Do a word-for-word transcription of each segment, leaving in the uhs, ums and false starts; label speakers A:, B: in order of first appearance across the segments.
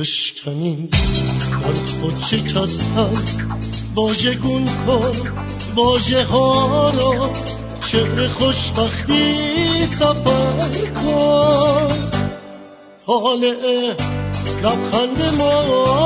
A: بشکنیم در خود شکستن واژگون کن واژه ها را شعر خوشبختی سفر کن طالع لبخند ما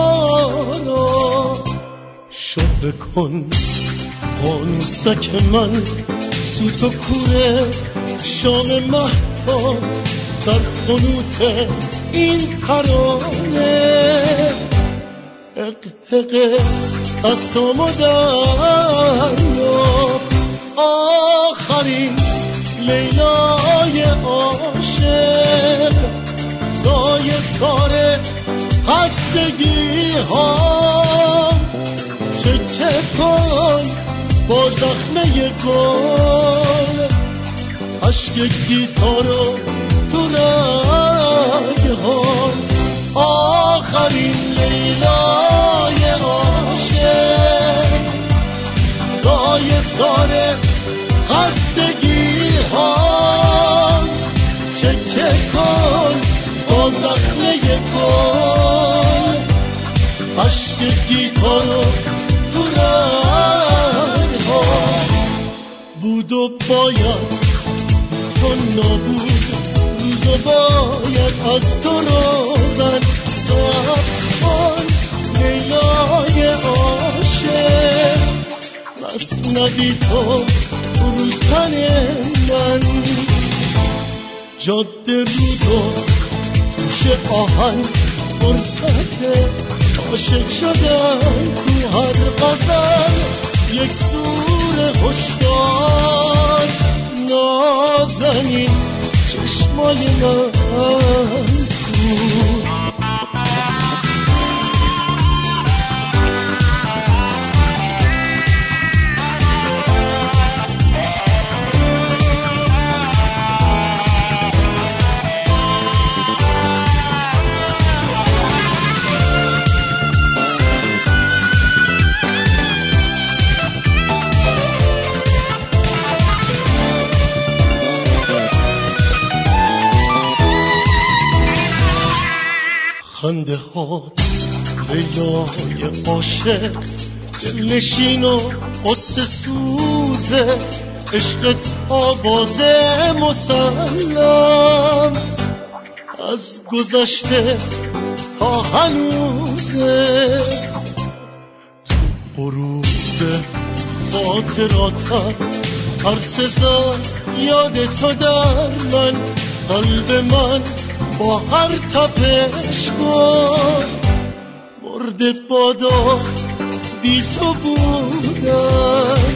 A: را شعله کن فانوسک من سوت و کوره شام مهتاب در قنوت این ترانه حق حق دستامو دریاب آخرین لیلای عاشق سایه ساره خستگی ها چکه کن با زخمه گل عشق گیتارو تو رگ ها آخرین لیلای عاشق سایه ساره خستگی ها چکه کن با زخمه گل عشق گیتارو تو رگ ها بود و باید تو نبود روز و باید از تو روزن سبز کن لیلای عاشق مثنوی تو رو تن من جاده رود و توش آهن فرصت عاشق شدن کو هر غزل یک سور هشدار نازنین چشمای من کو خنده هات لیلای عاشق دلنشین و قصه سوزه عشقت آواز مسلم از گذشته تا هنوزه تو برود خاطراتم هر سزا یاد تو در من قلب من با هر تپش کن مرده بادا بی تو بودن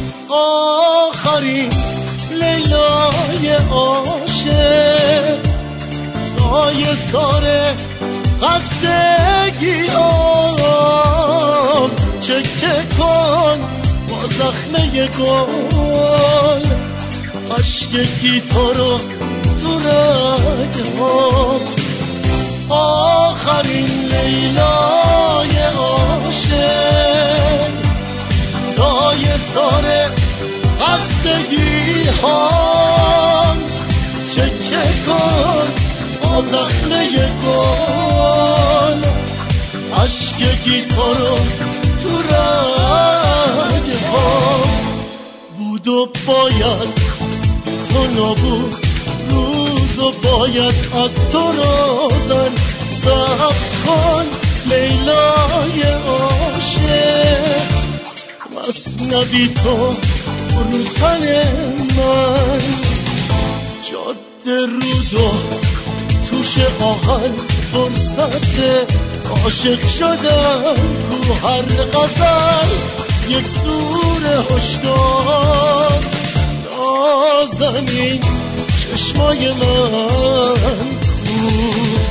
A: آخرین لیلای عاشق سایه ساره خستگی آم چکه کن با زخمه گل عشق گیتارو تو رگ ها آخرین لیلای عاشق سایه ساره خستگی ها چکه کن با زخمه گل عشق گیتارو تو رگ ها بود و باید تو نبود روز و باید از تو روزن سبز کن لیلای عاشق مثنوی تو رو تن من جاده رود و توش آهن فرصت عاشق شدن کو هر غزل یک سور هشدار نازنین چشمای من کو